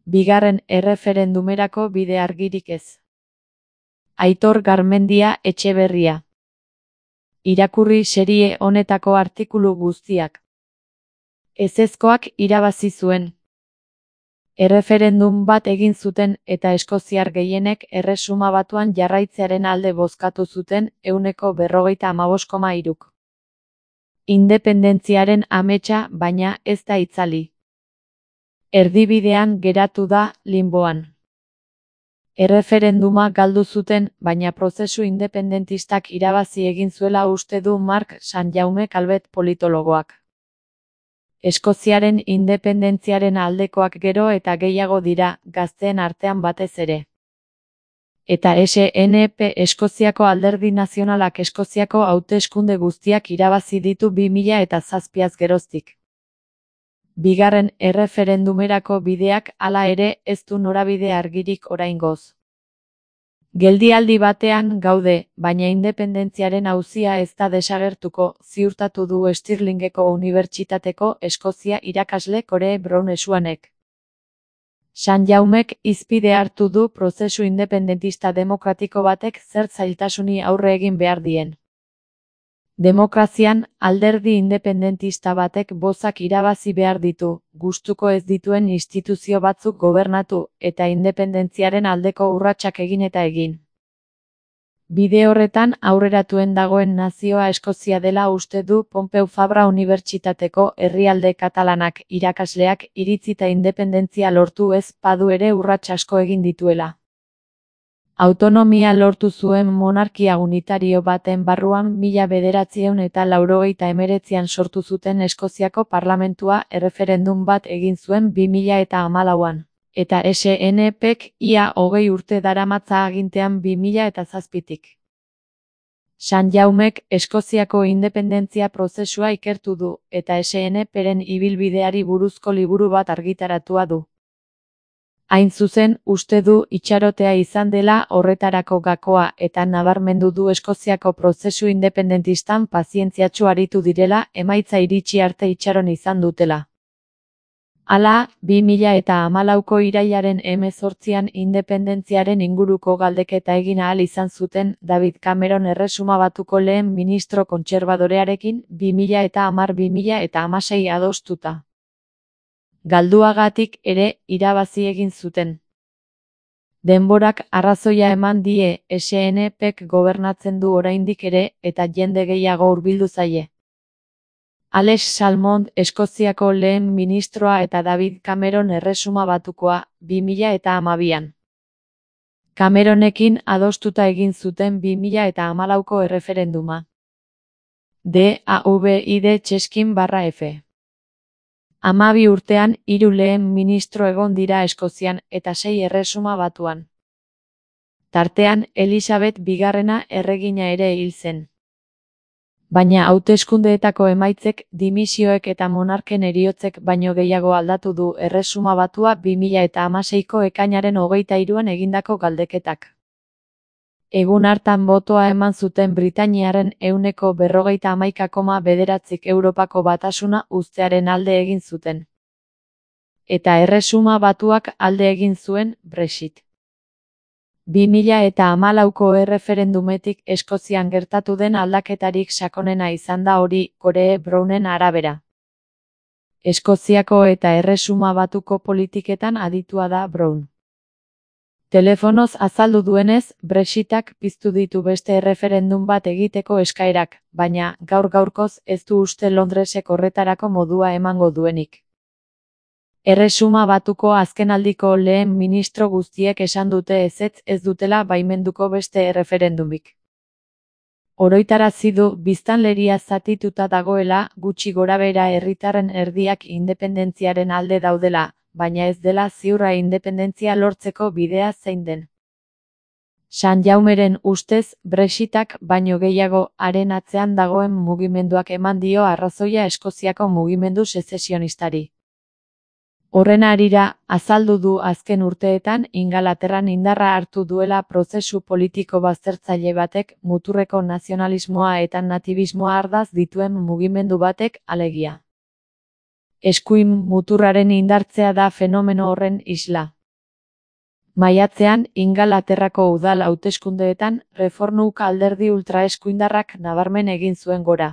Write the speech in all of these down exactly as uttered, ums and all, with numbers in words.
Bigarren erreferendumerako bide argirik ez. Aitor Garmendia Etxeberria. Irakurri serie honetako artikulu guztiak. Ezezkoak irabazi zuen. Erreferendum bat egin zuten eta eskoziar gehienek Erresuma Batuan jarraitzearen alde bozkatu zuten ehuneko berrogeita hamabost koma hiruk. Independentziaren ametsa baina ez da itzali. Erdibidean geratu da, linboan. Erreferenduma galdu zuten, baina prozesu independentistak irabazi egin zuela uste du Mark Sanjaume Calvet politologoak. Eskoziaren independentziaren aldekoak gero eta gehiago dira, gazteen artean batez ere. Eta S N P Eskoziako Alderdi Nazionalak Eskoziako hauteskunde guztiak irabazi ditu bi mila eta zazpiaz geroztik. Bigarren erreferendumerako bideak hala ere ez du norabide argirik oraingoz. Geldialdi batean gaude, baina independentziaren auzia ez da desagertuko, ziurtatu du Stirlingeko Unibertsitateko Eskozia irakasle Corey Brown Esuanek. Sanjaumek hizpide hartu du prozesu independentista demokratiko batek zer zailtasuni aurre egin behar dien. Demokrazian, alderdi independentista batek bozak irabazi behar ditu, gustuko ez dituen instituzio batzuk gobernatu, eta independentziaren aldeko urratsak egin eta egin. Bide horretan aurreratuen dagoen nazioa Eskozia dela uste du Pompeu Fabra Unibertsitateko herrialde katalanak irakasleak iritzi eta independentzia lortu ez badu ere urrats asko egin dituela. Autonomia lortu zuen monarkia unitario baten barruan mila bederatziehun eta laurogeita hemeretzian sortu zuten Eskoziako parlamentua erreferendum bat egin zuen bi mila eta hamalauan, eta S N Pk ia hogei urte daramatza agintean bi mila eta zazpitik. Sanjaumek Eskoziako independentzia prozesua ikertu du, eta S N Pren ibilbideari buruzko liburu bat argitaratua du. Hain zuzen, uste du itxarotea izan dela horretarako gakoa eta nabarmendu du Eskoziako prozesu independentistan pazientziatsu aritu direla emaitza iritsi arte itxaron izan dutela. Hala, bi mila eta hamalauko irailaren hemezortzian independentziaren inguruko galdeketa egin ahal izan zuten David Cameron Erresuma Batuko lehen ministro kontserbadorearekin bi mila eta hamar bi mila eta hamasei adostuta. Galduagatik ere irabazi egin zuten. Denborak arrazoia eman die S N Pk gobernatzen du oraindik ere eta jende gehiago hurbildu zaie. Alex Salmond Eskoziako lehen ministroa eta David Cameron Erresuma Batukoa bi mila eta hamabian. Cameronekin adostuta egin zuten bi mila eta hamalauko erreferenduma. David Cheskin barra F. Hamabi urtean hiru lehen ministro egon dira Eskozian eta sei Erresuma Batuan. Tartean Elizabeth bigarrena erregina ere hil zen. Baina hauteskundeetako emaitzek, dimisioek eta monarken heriotzek baino gehiago aldatu du Erresuma Batua bi mila eta hamaseiko ekainaren hogeita hiruan egindako galdeketak. Egun hartan botoa eman zuten Britainiaren ehuneko berrogeita hamaika koma bederatzik Europako Batasuna uztearen alde egin zuten. Eta Erresuma Batuak alde egin zuen Brexit. bi mila eta hamalauko erreferendumetik Eskozian gertatu den aldaketarik sakonena izan da hori, Corey Brownen arabera. Eskoziako eta Erresuma Batuko politiketan aditua da Brown. Telefonoz azaldu duenez, Brexitak piztu ditu beste erreferendum bat egiteko eskaerak, baina gaur gaurkoz ez du uste Londresek horretarako modua emango duenik. Erresuma Batuko azkenaldiko lehen ministro guztiek esan dute ezetz ez dutela baimenduko beste erreferendumik. Oroitarazi du biztanleria zatituta dagoela, gutxi gorabehera herritarren erdiak independentziaren alde daudela, baina ez dela ziurra independentzia lortzeko bidea zein den. Sanjaumeren ustez, Brexitak baino gehiago haren atzean dagoen mugimenduak eman dio arrazoia Eskoziako mugimendu sezesionistari. Horren harira, azaldu du azken urteetan Ingalaterran indarra hartu duela prozesu politiko baztertzaile batek muturreko nazionalismoa eta natibismoa ardaz dituen mugimendu batek alegia. Eskuin muturraren indartzea da fenomeno horren isla. Maiatzean, Ingalaterrako udal hauteskundeetan Reformuk alderdi ultraeskuindarrak nabarmen egin zuen gora.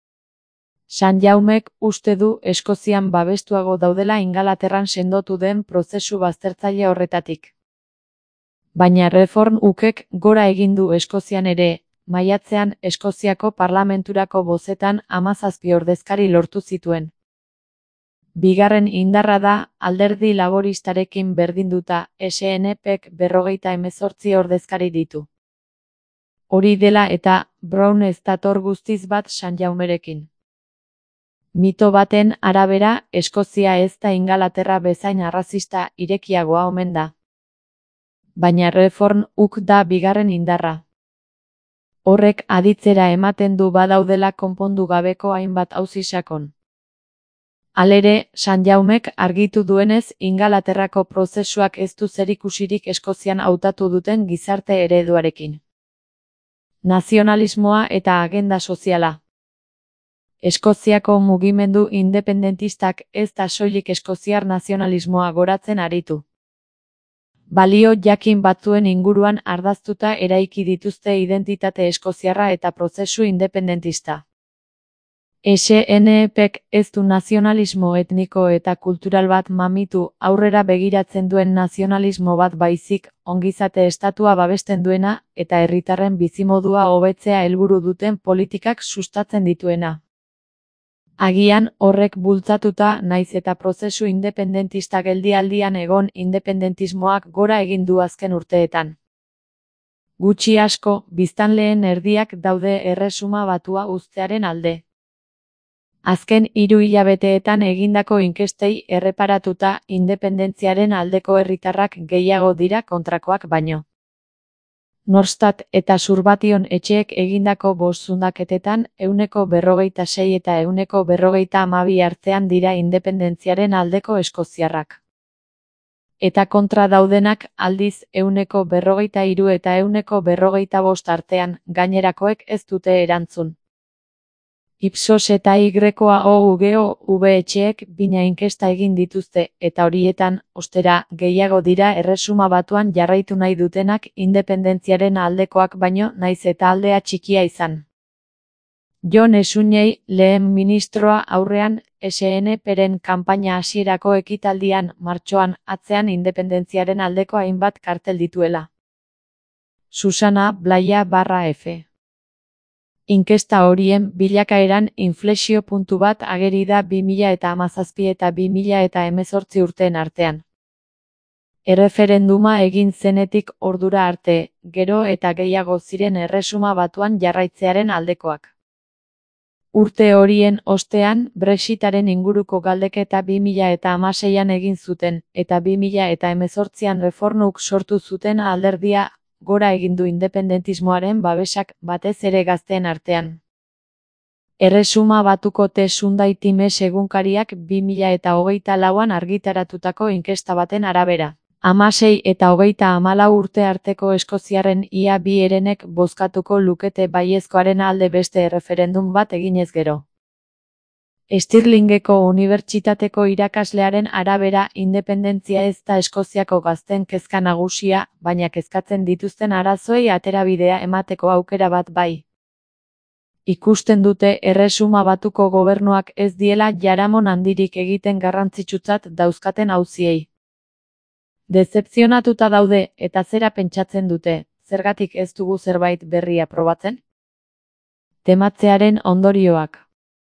San Jaumek uste du Eskozian babestuago daudela Ingalaterran sendotu den prozesu baztertzaile horretatik. Baina Reformukek gora egin du Eskozian ere, maiatzean Eskoziako parlamenturako bozetan hamazazpi ordezkari lortu zituen. Bigarren indarra da, alderdi laboristarekin berdinduta, S N Pk berrogeita hemezortzi ordezkari ditu. Hori dela eta, Brown ez dator guztiz bat San Jaumerekin. Mito baten arabera, Eskozia ez da Ingalaterra bezain arrazista irekiagoa omen da. Baina Reformuk da bigarren indarra. Horrek aditzera ematen du badaudela konpondu gabeko hainbat auzi sakon. Halere, San Jaumek argitu duenez Ingalaterrako prozesuak ez du zerikusirik Eskozian hautatu duten gizarte ereduarekin. Nazionalismoa eta agenda soziala. Eskoziako mugimendu independentistak ez da soilik eskoziar nazionalismoa goratzen aritu. Balio jakin batzuen inguruan ardaztuta eraiki dituzte identitate eskoziarra eta prozesu independentista. S N Pk ez du nazionalismo etniko eta kultural bat mamitu, aurrera begiratzen duen nazionalismo bat baizik, ongizate estatua babesten duena, eta herritarren bizimodua hobetzea helburu duten politikak sustatzen dituena. Agian horrek bultzatuta naiz eta prozesu independentista geldialdian egon independentismoak gora egin du azken urteetan. Gutxi asko, biztanleen erdiak daude Erresuma Batua uztearen alde. Azken hiru hilabeteetan egindako inkestei erreparatuta independentziaren aldeko herritarrak gehiago dira kontrakoak baino. Norstat eta Surbation etxeek egindako bost zundaketetan ehuneko berrogeita sei eta ehuneko berrogeita hamabi artean dira independentziaren aldeko eskoziarrak. Eta kontra daudenak aldiz ehuneko berrogeita hiru eta ehuneko berrogeita bost artean, gainerakoek ez dute erantzun. Ipsos eta Y O U G O V etxeek bina inkesta egin dituzte, eta horietan, ostera, gehiago dira Erresuma Batuan jarraitu nahi dutenak independentziaren aldekoak baino naiz eta aldea txikia izan. Jon Esunei, lehen ministroa aurrean, S N Pren kanpaina hasierako ekitaldian, martxoan, atzean independentziaren aldeko hainbat kartel dituela. Susana Blaya barra F. Inkesta horien bilakaeran inflexio puntu bat ageri da bi mila eta hamazazpi eta bi mila eta hemezortzi urteen artean. Erreferenduma egin zenetik ordura arte, gero eta gehiago ziren Erresuma Batuan jarraitzearen aldekoak. Urte horien ostean, Brexitaren inguruko galdeketa bi mila eta hamaseian egin zuten, eta bi mila eta hemezortzian Reformuk sortu zuten alderdia, gora egin du independentismoaren babesak batez ere gazteen artean. Erresuma Batuko The Sunday Times egunkariak bi mila eta hogeita lauan argitaratutako inkesta baten arabera. Hamasei eta hogeita hamalau urte arteko eskoziarren ia bi herenek bozkatuko lukete baiezkoaren alde beste erreferendum bat eginez gero. Stirlingeko unibertsitateko irakaslearen arabera independentzia ez da Eskoziako gazten kezka nagusia, baina kezkatzen dituzten arazoei aterabidea emateko aukera bat bai. Ikusten dute Erresuma Batuko gobernuak ez diela jaramon handirik egiten garrantzitsutzat dauzkaten auziei. Dezepzionatuta daude eta zera pentsatzen dute, zergatik ez dugu zerbait berria probatzen? Tematzearen ondorioak.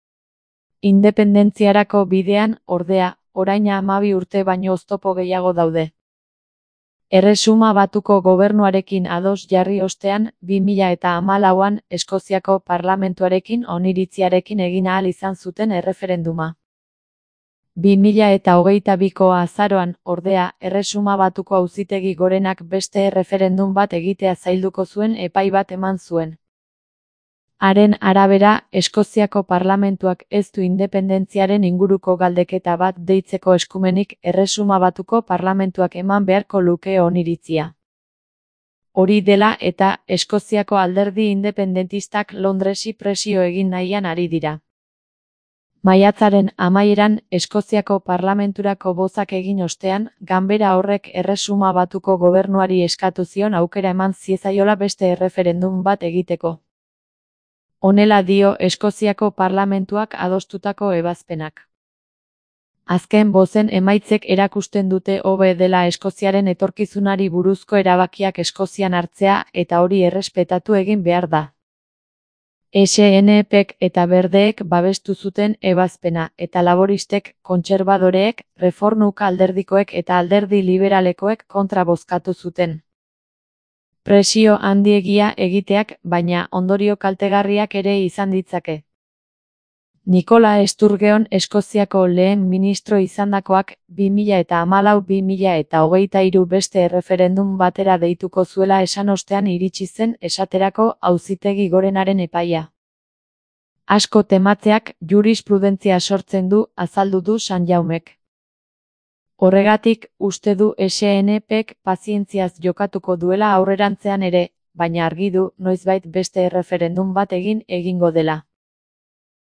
Independentziarako bidean, ordea, orain hamabi urte baino oztopo gehiago daude. Erresuma Batuko gobernuarekin ados jarri ostean, bi mila eta hamalauan Eskoziako parlamentuarekin oniritziarekin egin ahal izan zuten erreferenduma. bi mila eta hogeita biko azaroan, ordea, Erresuma Batuko Auzitegi Gorenak beste erreferendum bat egitea zailduko zuen epai bat eman zuen. Haren arabera, Eskoziako parlamentuak ez du independentziaren inguruko galdeketa bat deitzeko eskumenik Erresuma Batuko parlamentuak eman beharko luke oniritzia. Hori dela eta Eskoziako alderdi independentistak Londresi presio egin nahian ari dira. Maiatzaren amaieran Eskoziako parlamenturako bozak egin ostean, ganbera horrek Erresuma Batuko gobernuari eskatu zion aukera eman ziezaiola beste erreferendum bat egiteko. Honela dio Eskoziako parlamentuak adostutako ebazpenak. Azken bozen emaitzek erakusten dute hobe dela Eskoziaren etorkizunari buruzko erabakiak Eskozian hartzea eta hori errespetatu egin behar da. S N Pk eta Berdeek babestu zuten ebazpena eta laboristek, kontserbadoreek, reformuk alderdikoek eta alderdi liberalekoek kontra bozkatu zuten. Presio handiegia egiteak, baina ondorio kaltegarriak ere izan ditzake. Nicola Sturgeon Eskoziako lehen ministro izandakoak bi mila hamalau bi mila hogeita hiru beste erreferendum batera deituko zuela esan ostean iritsi zen esaterako Auzitegi Gorenaren epaia. Asko tematzeak jurisprudentzia sortzen du, azaldu du Sanjaumek. Horregatik, uste du S N Pk pazientziaz jokatuko duela aurrerantzean ere, baina argi du noizbait beste erreferendum bat egin egingo dela.